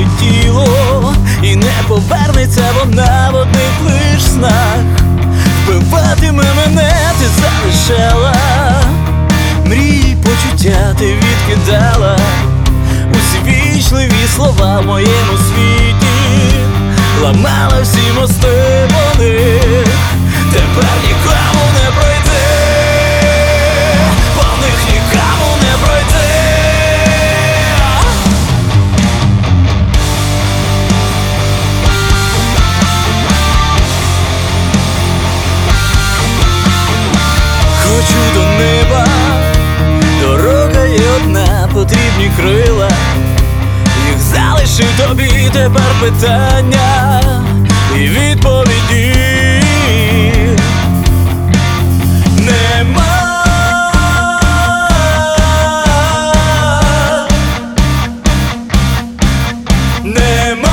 тіло, і не повернеться вона в одних лиш снах. Вбиватиме мене ти залишала, мрії, почуття ти відкидала. Усі вічливі слова в моєму світі ламала всі мости вони. Тепер нікому не пройти, по них нікому не пройти. Хочу до неба, дорога є одна, потрібні крила. Їх залишив тобі тепер питання і відповіді нема. Нема.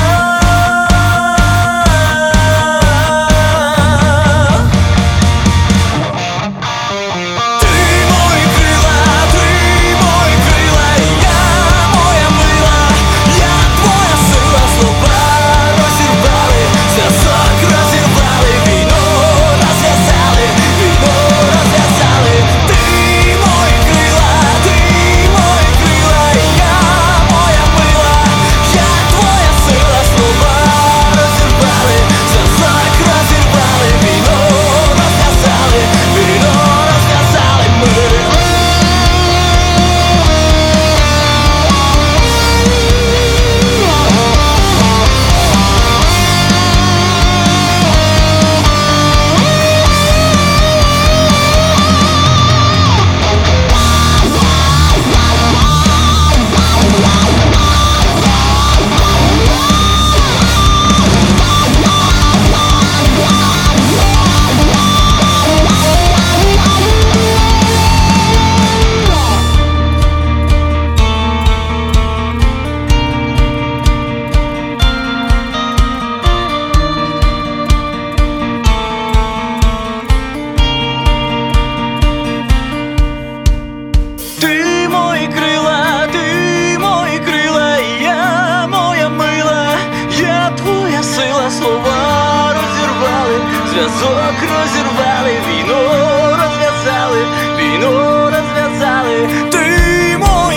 Слова розірвали, зв'язок розірвали, війну розв'язали, війну розв'язали. Ти мої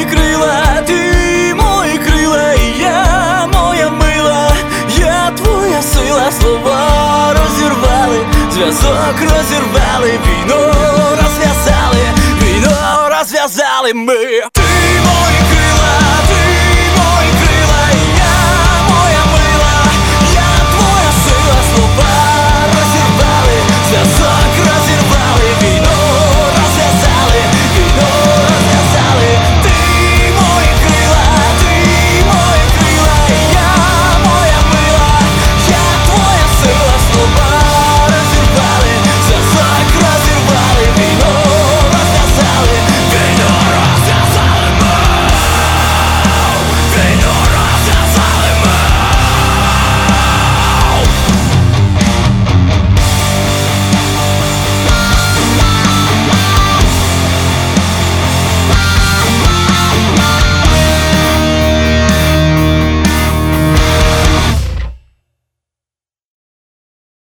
крила, і я моя мила, я твоя сила. Слова розірвали, зв'язок розірвали, війну розв'язали, війну розв'язали ми.